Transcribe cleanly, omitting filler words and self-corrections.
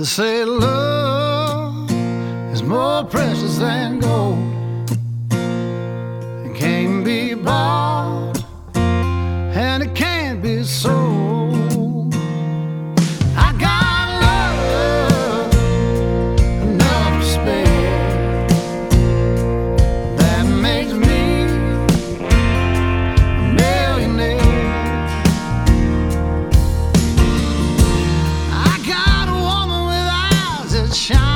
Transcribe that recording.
They say love is more precious than gold. It can't be bought and it can't be sold. I got love enough to spare. That makes me a millionaire. I got a woman with eyes that shine.